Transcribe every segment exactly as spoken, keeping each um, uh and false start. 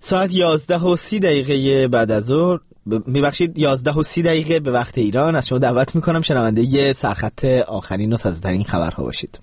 ساعت یازده و سی دقیقه بعد از ظهر، میبخشید یازده و سی دقیقه به وقت ایران، از شما دعوت میکنم شنونده سرخط آخرین و تازه ترین خبرها باشید.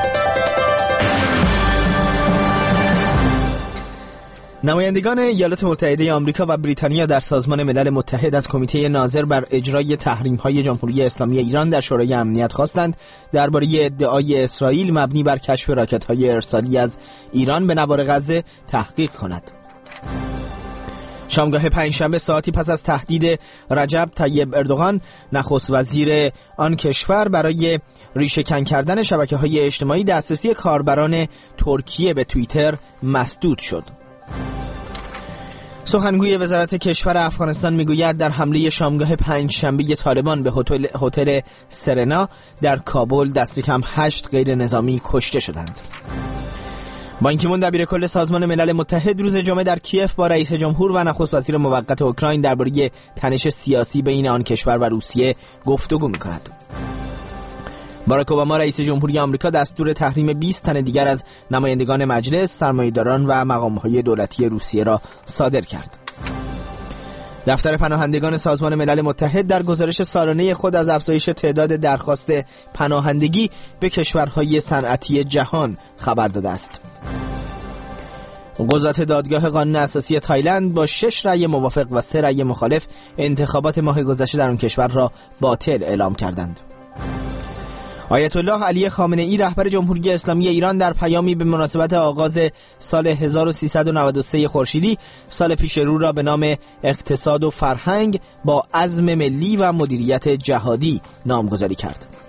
نمایندگان ایالات متحده آمریکا و بریتانیا در سازمان ملل متحد از کمیته ناظر بر اجرای تحریم‌های جمهوری اسلامی ایران در شورای امنیت خواستند درباره ادعای اسرائیل مبنی بر کشف راکت‌های ارسالی از ایران به نوار غزه تحقیق کند. شامگاه پنجشنبه ساعتی پس از تهدید رجب طیب اردوغان نخست وزیر آن کشور برای ریشه‌کن کردن شبکه‌های اجتماعی، دسترسی کاربران ترکیه به توییتر مسدود شد. سخنگوی وزارت کشور افغانستان میگوید در حمله شامگاه پنجشنبه طالبان به هتل هتل سرنا در کابل دست کم هشت غیر نظامی کشته شدند. بان کی مون دبیر کل سازمان ملل متحد روز جمعه در کیف با رئیس جمهور و نخست وزیر موقت اوکراین درباره تنش سیاسی بین آن کشور و روسیه گفتگو می‌کند. باراک اوباما رئیس جمهوری آمریکا دستور تحریم بیست تن دیگر از نمایندگان مجلس، سرمایه‌داران و مقام‌های دولتی روسیه را صادر کرد. دفتر پناهندگان سازمان ملل متحد در گزارش سالانه خود از افزایش تعداد درخواست پناهندگی به کشورهای صنعتی جهان خبر داده است. قضات دادگاه قانون اساسی تایلند با شش رأی موافق و سه رأی مخالف انتخابات ماه گذشته در آن کشور را باطل اعلام کردند. آیت الله علی خامنه ای رهبر جمهوری اسلامی ایران در پیامی به مناسبت آغاز سال هزار و سیصد و نود و سه خورشیدی سال پیش رو را به نام اقتصاد و فرهنگ با عزم ملی و مدیریت جهادی نامگذاری کرد.